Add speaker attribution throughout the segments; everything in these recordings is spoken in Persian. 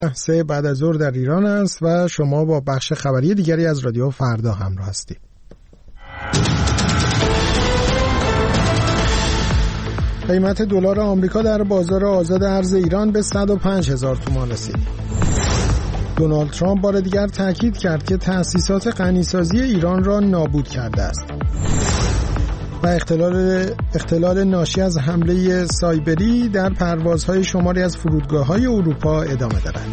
Speaker 1: 3 بعد از ظهر در ایران است و شما با بخش خبری دیگری از رادیو فردا همراه هستید. قیمت دلار آمریکا در بازار آزاد ارز ایران به 105,000 تومان رسید. دونالد ترامپ بار دیگر تاکید کرد که تأسیسات غنیسازی ایران را نابود کرده است. و اختلال ناشی از حمله سایبری در پروازهای شماری از فرودگاه‌های اروپا ادامه دارد.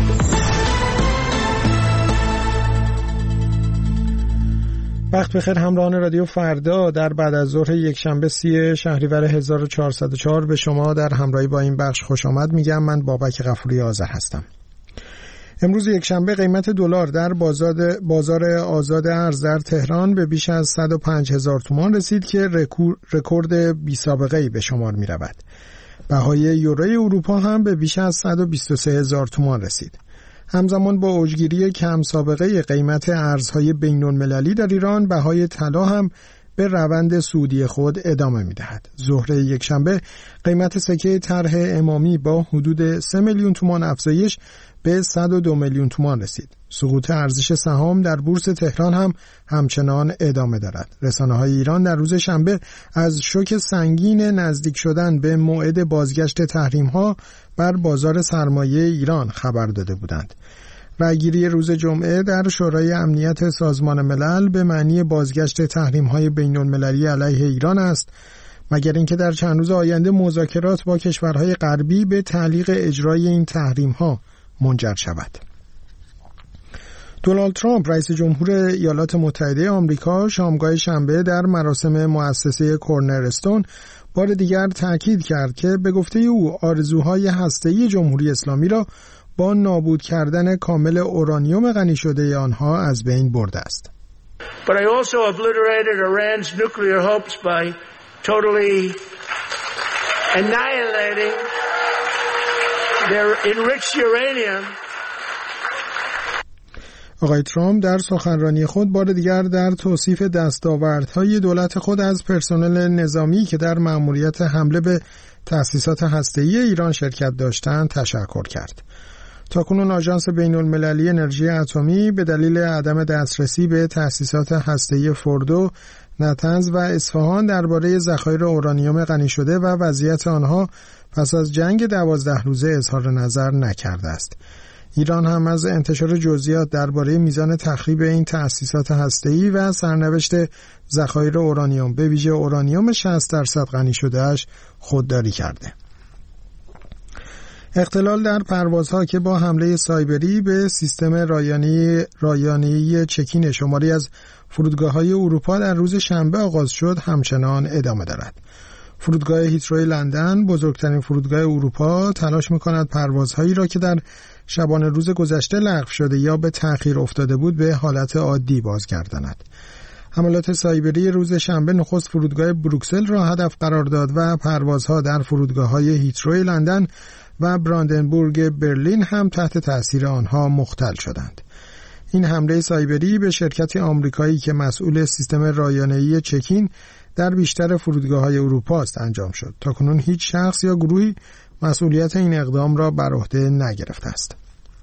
Speaker 1: وقت بخیر همراهان رادیو فردا. در بعد از ظهر یکشنبه 30 شهریور 1404 به شما در همراهی با این بخش خوش آمد میگم. من بابک غفوری آذر هستم. امروز یکشنبه قیمت دلار در بازار آزاد ارز در تهران به بیش از 105,000 تومان رسید که رکورد بی سابقه‌ای به شمار می رود. بهای یوروی اروپا هم به بیش از 123,000 تومان رسید. همزمان با اوجگیری کم سابقه قیمت ارزهای بین‌المللی در ایران، بهای طلا هم به روند صعودی خود ادامه می دهد. ظهر یکشنبه قیمت سکه طرح امامی با حدود 3 میلیون تومان افزایش به 102 میلیون تومان رسید. سقوط ارزش سهام در بورس تهران هم همچنان ادامه دارد. رسانه‌های ایران در روز شنبه از شوک سنگین نزدیک شدن به موعد بازگشت تحریم‌ها بر بازار سرمایه ایران خبر داده بودند. رأیگیری روز جمعه در شورای امنیت سازمان ملل به معنی بازگشت تحریم‌های بین‌المللی علیه ایران است، مگر اینکه در چند روز آینده مذاکرات با کشورهای غربی به تعلیق اجرای این تحریم‌ها منجر شود. دونالد ترامپ رئیس جمهور ایالات متحده آمریکا شامگاه شنبه در مراسم مؤسسه کورنرستون بار دیگر تاکید کرد که به گفته او آرزوهای هسته‌ای جمهوری اسلامی را با نابود کردن کامل اورانیوم غنی شده آنها از بین برده است.
Speaker 2: But I also obliterated Iran's nuclear hopes by totally annihilating their enriched uranium.
Speaker 1: آقای ترامپ در سخنرانی خود بار دیگر در توصیف دستاوردهای دولت خود از پرسنل نظامی که در مأموریت حمله به تأسیسات هسته‌ای ایران شرکت داشتند تشکر کرد. تاکنون آژانس بین‌المللی انرژی اتمی به دلیل عدم دسترسی به تأسیسات هسته‌ای فوردو، نتنز و اصفهان درباره ذخایر اورانیوم غنی شده و وضعیت آنها پس از جنگ 12 روزه اظهار نظر نکرده است. ایران هم از انتشار جزئیات درباره میزان تخریب این تأسیسات هسته‌ای و سرنوشت ذخایر اورانیوم به ویژه اورانیوم 60% غنی شده‌اش خودداری کرده. اختلال در پروازها که با حمله سایبری به سیستم رایانه‌ای چکین شماری از فرودگاه‌های اروپا در روز شنبه آغاز شد همچنان ادامه دارد. فرودگاه هیتروی لندن، بزرگترین فرودگاه اروپا، تلاش می‌کند پروازهایی را که در شبانه روز گذشته لغو شده یا به تأخیر افتاده بود به حالت عادی بازگرداند. حملات سایبری روز شنبه نخست فرودگاه بروکسل را هدف قرار داد و پروازها در فرودگاه‌های هیتروی لندن و براندنبورگ برلین هم تحت تأثیر آنها مختل شدند. این حمله سایبری به شرکت آمریکایی که مسئول سیستم رایانه‌ای چکین در بیشتر فرودگاه‌های اروپا است انجام شد. تاکنون هیچ شخص یا گروهی مسئولیت این اقدام را بر عهده نگرفته است.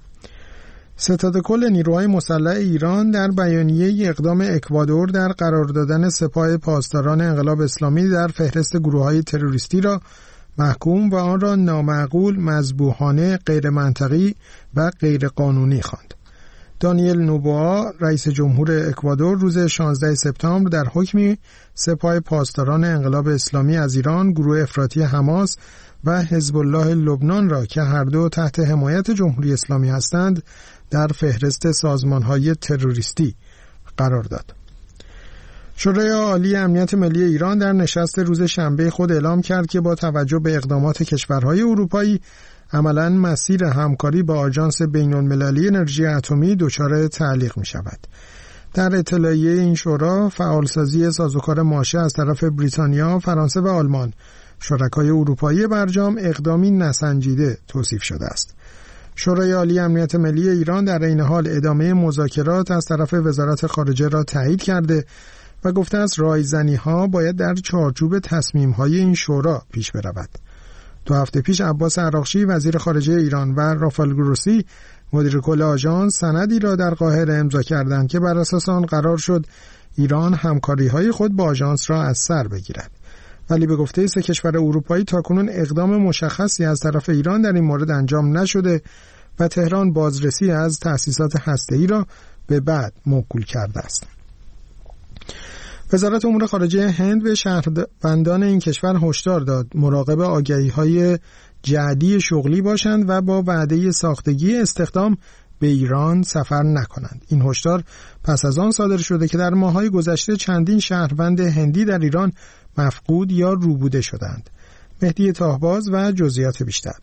Speaker 1: ستاد کل نیروهای مسلح ایران در بیانیه اقدام اکوادور در قرار دادن سپاه پاسداران انقلاب اسلامی در فهرست گروه‌های تروریستی را محکوم و آن را نامعقول، مذبوحانه، غیر منطقی و غیر قانونی خواند. دانیل نوبوآ رئیس جمهور اکوادور روز 16 سپتامبر در حکمی سپاه پاسداران انقلاب اسلامی از ایران، گروه افراطی حماس و حزب الله لبنان را که هر دو تحت حمایت جمهوری اسلامی هستند در فهرست سازمان‌های تروریستی قرار داد. شورای عالی امنیت ملی ایران در نشست روز شنبه خود اعلام کرد که با توجه به اقدامات کشورهای اروپایی عملاً مسیر همکاری با آژانس بین‌المللی انرژی اتمی دچار تعلیق می شود. در اطلاعیه این شورا فعالسازی سازوکار ماشه از طرف بریتانیا، فرانسه و آلمان، شرکای اروپایی برجام، اقدامی نسنجیده توصیف شده است. شورای عالی امنیت ملی ایران در این حال ادامه مذاکرات از طرف وزارت خارجه را تایید کرده و گفته است رایزنی‌ها باید در چارچوب تصمیم‌های این شورا پیش برود. 2 هفته پیش عباس عراقچی وزیر خارجه ایران و رافائل گروسی مدیر کل آژانس سندی را در قاهره امضا کردند که بر اساس آن قرار شد ایران همکاری‌های خود با آژانس را از سر بگیرد. ولی به گفته 3 کشور اروپایی تاکنون اقدام مشخصی از طرف ایران در این مورد انجام نشده و تهران بازرسی از تأسیسات هسته‌ای را به بعد موکول کرده است. وزارت امور خارجه هند به شهروندان این کشور هشدار داد مراقب آگهی‌های جعلی شغلی باشند و با وعده ساختگی استخدام به ایران سفر نکنند. این هشدار پس از آن صادر شده که در ماه‌های گذشته چندین شهروند هندی در ایران مفقود یا روبوده شدند. مهدی طاهباز و جزئیات بیشتر.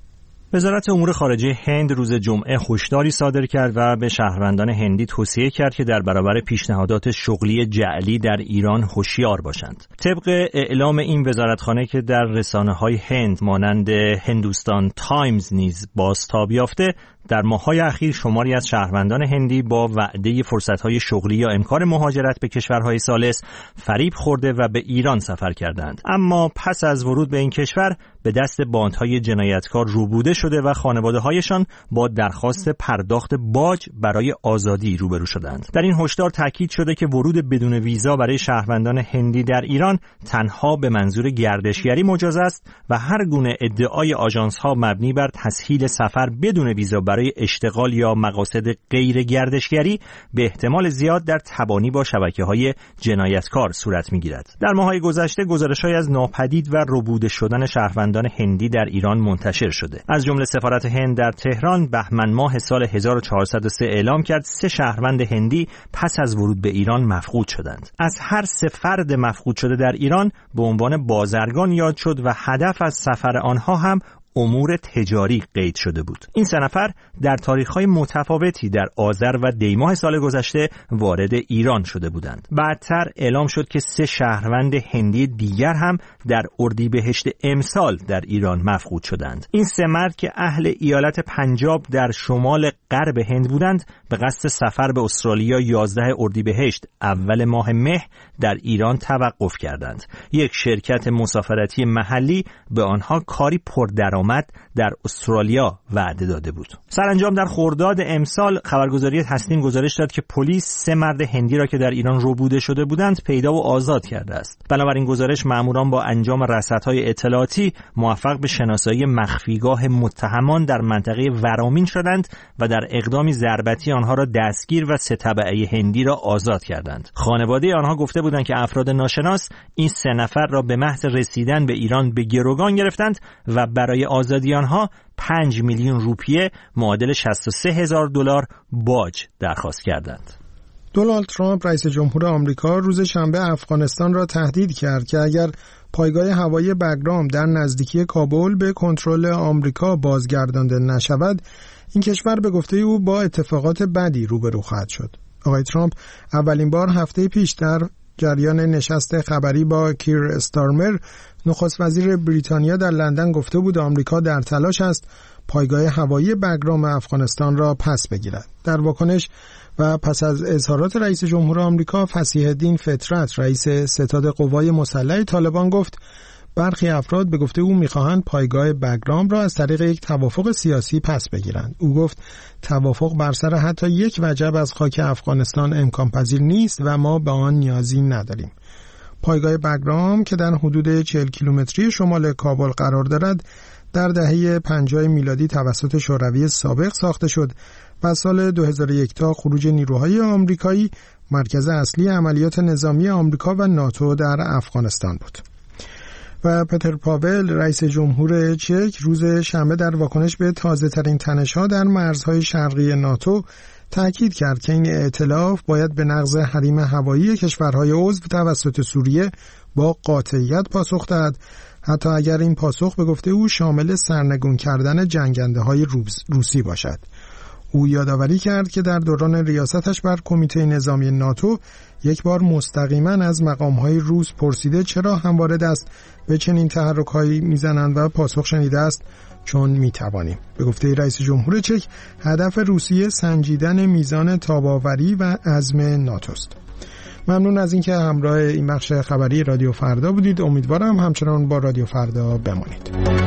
Speaker 3: وزارت امور خارجه هند روز جمعه هشداری صادر کرد و به شهروندان هندی توصیه کرد که در برابر پیشنهادات شغلی جعلی در ایران هوشیار باشند. طبق اعلام این وزارتخانه که در رسانه‌های هند مانند هندوستان تایمز نیز بازتاب یافته، در ماه‌های اخیر شماری از شهروندان هندی با وعده فرصت‌های شغلی یا امکان مهاجرت به کشورهای ثالث فریب خورده و به ایران سفر کردند. اما پس از ورود به این کشور به دست باندهای جنایتکار روبوده شده و خانواده‌هایشان با درخواست پرداخت باج برای آزادی روبرو شدند. در این هشدار تاکید شده که ورود بدون ویزا برای شهروندان هندی در ایران تنها به منظور گردشگری مجاز است و هر گونه ادعای آژانس‌ها مبنی بر تسهیل سفر بدون ویزا برای اشتغال یا مقاصد غیر گردشگری به احتمال زیاد در تبانی با شبکه‌های جنایتکار صورت می‌گیرد. در ماه‌های گذشته گزارش‌هایی از ناپدید و ربوده شدن شهروندان هندی در ایران منتشر شده. از جمله سفارت هند در تهران بهمن ماه سال 1403 اعلام کرد 3 شهروند هندی پس از ورود به ایران مفقود شدند. از هر 3 فرد مفقود شده در ایران به عنوان بازرگان یاد شد و هدف از سفر آنها هم امور تجاری قید شده بود. این 3 نفر در تاریخ‌های متفاوتی در آذر و دیماه سال گذشته وارد ایران شده بودند. بعدتر اعلام شد که 3 شهروند هندی دیگر هم در اردیبهشت امسال در ایران مفقود شدند. این 3 مرد که اهل ایالت پنجاب در شمال غرب هند بودند به قصد سفر به استرالیا 11 اردیبهشت اول ماه مه در ایران توقف کردند. یک شرکت مسافرتی محلی به آنها کاری پردرآمد در استرالیا وعده داده بود. سرانجام در خرداد امسال خبرگزاری تسنیم گزارش داد که پلیس 3 مرد هندی را که در ایران ربوده شده بودند پیدا و آزاد کرده است. بنابراین گزارش ماموران با انجام رصدهای اطلاعاتی موفق به شناسایی مخفیگاه متهمان در منطقه ورامین شدند و در اقدامی ضربتی آنها را دستگیر و 3 تبعه هندی را آزاد کردند. خانواده آنها گفته بودند که افراد ناشناس این 3 نفر را به محض رسیدن به ایران به گروگان گرفتند و برای آزادی آنها 5 میلیون روپیه معادل $63,000 باج درخواست کردند.
Speaker 1: دونالد ترامپ رئیس جمهور آمریکا روز شنبه افغانستان را تهدید کرد که اگر پایگاه هوایی بگرام در نزدیکی کابل به کنترل آمریکا بازگردانده نشود، این کشور به گفته او با اتفاقات بدی روبرو خواهد شد. آقای ترامپ اولین بار هفته پیش در جریان نشست خبری با کیر استارمر نخست وزیر بریتانیا در لندن گفته بود آمریکا در تلاش است پایگاه هوایی بگرام افغانستان را پس بگیرد. در واکنش و پس از اظهارات رئیس جمهور آمریکا، فصیح الدین فطرت رئیس ستاد قوای مسلح طالبان گفت برخی افراد به گفته او می‌خواهند پایگاه بگرام را از طریق یک توافق سیاسی پس بگیرند. او گفت توافق بر سر حتی یک وجب از خاک افغانستان امکان پذیر نیست و ما به آن نیازی نداریم. پایگاه بگرام که در حدود 40 کیلومتری شمال کابل قرار دارد، در دهه 50 میلادی توسط شوروی سابق ساخته شد و سال 2001 تا خروج نیروهای آمریکایی مرکز اصلی عملیات نظامی آمریکا و ناتو در افغانستان بود. و پتر پاول رئیس جمهور چک روز شنبه در واکنش به تازه‌ترین تنش‌ها در مرزهای شرقی ناتو تأکید کرد که این ائتلاف باید به نقض حریم هوایی کشورهای عضو توسط سوریه با قاطعیت پاسخ دهد، حتی اگر این پاسخ به گفته او شامل سرنگون کردن جنگنده‌های روسی باشد. او یادآوری کرد که در دوران ریاستش بر کمیته نظامی ناتو یک بار مستقیما از مقام‌های روس پرسیده چرا همواره دست به چنین تحرک‌هایی می‌زنند و پاسخ شنیده است چون می‌توانیم. به گفته رئیس جمهور چک، هدف روسیه سنجیدن میزان تاب‌آوری و عزم ناتوست. ممنون از اینکه همراه این بخش خبری رادیو فردا بودید. امیدوارم همچنان با رادیو فردا بمانید.